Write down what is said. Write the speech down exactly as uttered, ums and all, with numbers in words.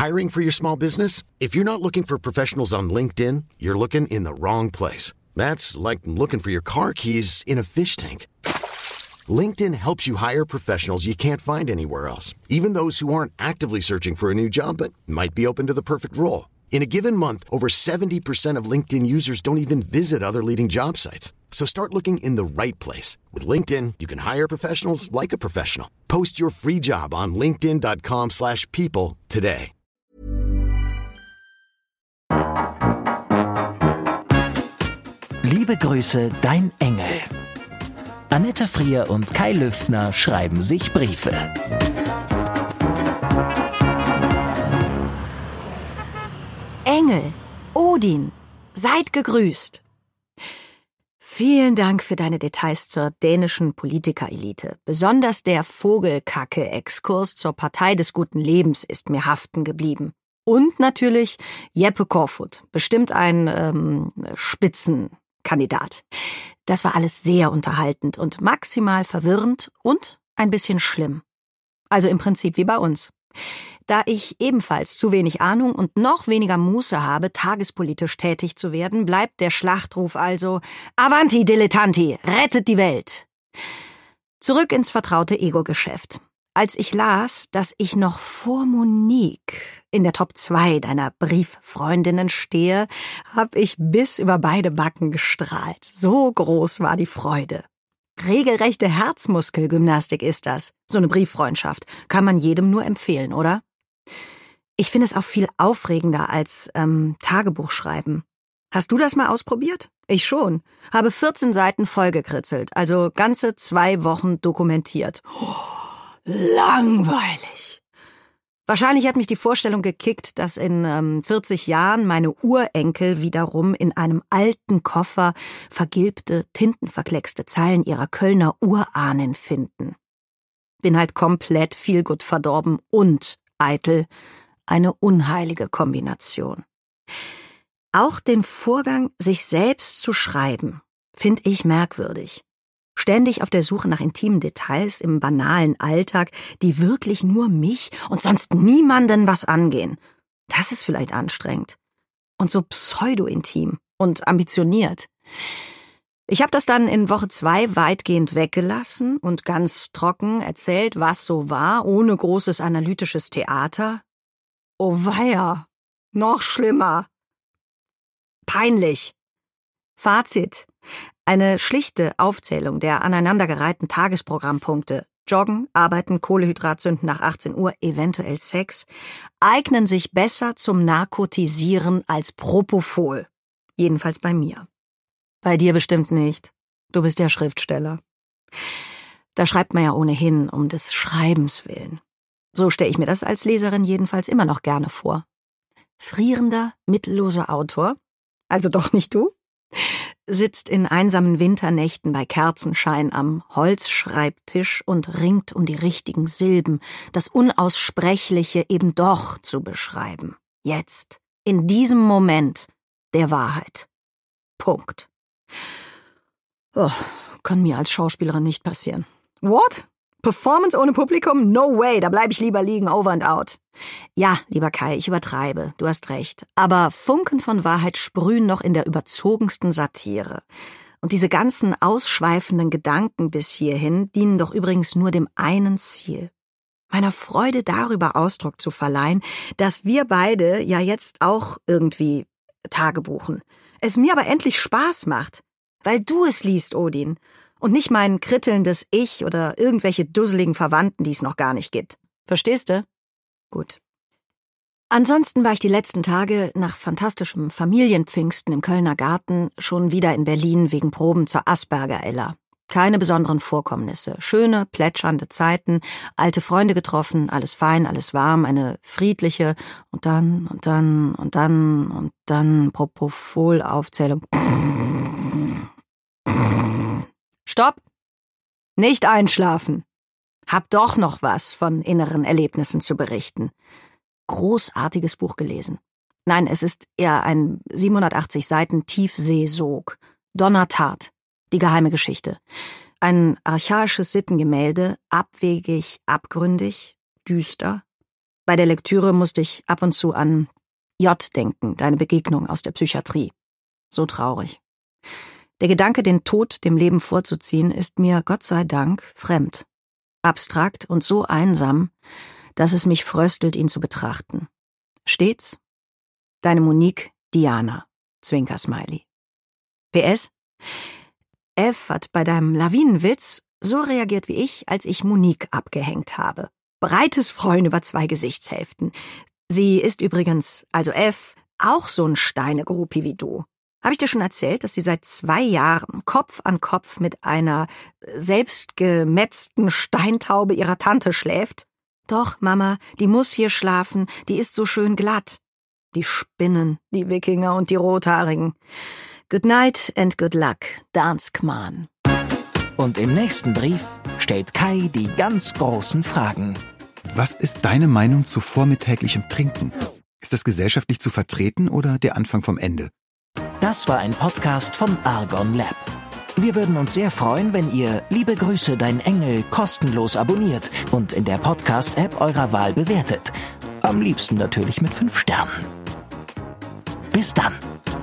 Hiring for your small business? If you're not looking for professionals on LinkedIn, you're looking in the wrong place. That's like looking for your car keys in a fish tank. LinkedIn helps you hire professionals you can't find anywhere else, even those who aren't actively searching for a new job but might be open to the perfect role. In a given month, over seventy percent of LinkedIn users don't even visit other leading job sites. So start looking in the right place. With LinkedIn, you can hire professionals like a professional. Post your free job on linkedin dot com slash people today. Liebe Grüße, dein Engel. Annette Frier und Kai Lüftner schreiben sich Briefe. Engel, Odin, seid gegrüßt. Vielen Dank für deine Details zur dänischen Politikerelite. Besonders der Vogelkacke-Exkurs zur Partei des guten Lebens ist mir haften geblieben. Und natürlich Jeppe Korfut, bestimmt ein ähm, Spitzenkandidat. Das war alles sehr unterhaltend und maximal verwirrend und ein bisschen schlimm. Also im Prinzip wie bei uns. Da ich ebenfalls zu wenig Ahnung und noch weniger Muße habe, tagespolitisch tätig zu werden, bleibt der Schlachtruf also Avanti, Dilettanti, rettet die Welt! Zurück ins vertraute Ego-Geschäft. Als ich las, dass ich noch vor Monique in der Top zwei deiner Brieffreundinnen stehe, hab ich bis über beide Backen gestrahlt. So groß war die Freude. Regelrechte Herzmuskelgymnastik ist das. So eine Brieffreundschaft. Kann man jedem nur empfehlen, oder? Ich finde es auch viel aufregender als ähm, Tagebuch schreiben. Hast du das mal ausprobiert? Ich schon. Habe vierzehn Seiten vollgekritzelt, also ganze zwei Wochen dokumentiert. Oh, langweilig. Wahrscheinlich hat mich die Vorstellung gekickt, dass in ähm, vierzig Jahren meine Urenkel wiederum in einem alten Koffer vergilbte, tintenverkleckste Zeilen ihrer Kölner Urahnen finden. Bin halt komplett feelgood verdorben und eitel. Eine unheilige Kombination. Auch den Vorgang, sich selbst zu schreiben, finde ich merkwürdig. Ständig auf der Suche nach intimen Details im banalen Alltag, die wirklich nur mich und sonst niemanden was angehen. Das ist vielleicht anstrengend. Und so pseudo-intim und ambitioniert. Ich habe das dann in Woche zwei weitgehend weggelassen und ganz trocken erzählt, was so war, ohne großes analytisches Theater. Oh weia, noch schlimmer. Peinlich. Fazit. Eine schlichte Aufzählung der aneinandergereihten Tagesprogrammpunkte, Joggen, Arbeiten, Kohlehydrat zünden nach achtzehn Uhr, eventuell Sex, eignen sich besser zum Narkotisieren als Propofol. Jedenfalls bei mir. Bei dir bestimmt nicht. Du bist ja Schriftsteller. Da schreibt man ja ohnehin um des Schreibens willen. So stelle ich mir das als Leserin jedenfalls immer noch gerne vor. Frierender, mittelloser Autor, also doch nicht du, sitzt in einsamen Winternächten bei Kerzenschein am Holzschreibtisch und ringt um die richtigen Silben, das Unaussprechliche eben doch zu beschreiben. Jetzt, in diesem Moment der Wahrheit. Punkt. Oh, kann mir als Schauspielerin nicht passieren. What? Performance ohne Publikum? No way, da bleib ich lieber liegen, over and out. Ja, lieber Kai, ich übertreibe, du hast recht. Aber Funken von Wahrheit sprühen noch in der überzogensten Satire. Und diese ganzen ausschweifenden Gedanken bis hierhin dienen doch übrigens nur dem einen Ziel. Meiner Freude darüber Ausdruck zu verleihen, dass wir beide ja jetzt auch irgendwie Tagebuchen. Es mir aber endlich Spaß macht, weil du es liest, Odin. Und nicht mein krittelndes Ich oder irgendwelche dusseligen Verwandten, die es noch gar nicht gibt. Verstehst du? Gut. Ansonsten war ich die letzten Tage nach fantastischem Familienpfingsten im Kölner Garten schon wieder in Berlin wegen Proben zur Asperger-Ella. Keine besonderen Vorkommnisse. Schöne, plätschernde Zeiten, alte Freunde getroffen, alles fein, alles warm, eine friedliche und dann und dann und dann und dann Propofol-Aufzählung. Stopp! Nicht einschlafen! Hab doch noch was von inneren Erlebnissen zu berichten. Großartiges Buch gelesen. Nein, es ist eher ein siebenhundertachtzig Seiten Tiefseesog. Donnertat. Die geheime Geschichte. Ein archaisches Sittengemälde, abwegig, abgründig, düster. Bei der Lektüre musste ich ab und zu an J denken, deine Begegnung aus der Psychiatrie. So traurig. Der Gedanke, den Tod dem Leben vorzuziehen, ist mir, Gott sei Dank, fremd. Abstrakt und so einsam, dass es mich fröstelt, ihn zu betrachten. Stets deine Monique Diana, Zwinker-Smiley. P S. F hat bei deinem Lawinenwitz so reagiert wie ich, als ich Monique abgehängt habe. Breites Freuen über zwei Gesichtshälften. Sie ist übrigens, also F, auch so ein Steine-Gruppi wie du. Habe ich dir schon erzählt, dass sie seit zwei Jahren Kopf an Kopf mit einer selbstgemetzten Steintaube ihrer Tante schläft? Doch, Mama, die muss hier schlafen, die ist so schön glatt. Die Spinnen, die Wikinger und die Rothaarigen. Good night and good luck, Danskman. Und im nächsten Brief stellt Kai die ganz großen Fragen. Was ist deine Meinung zu vormittäglichem Trinken? Ist das gesellschaftlich zu vertreten oder der Anfang vom Ende? Das war ein Podcast von Argon Lab. Wir würden uns sehr freuen, wenn ihr Liebe Grüße, dein Engel kostenlos abonniert und in der Podcast-App eurer Wahl bewertet. Am liebsten natürlich mit fünf Sternen. Bis dann.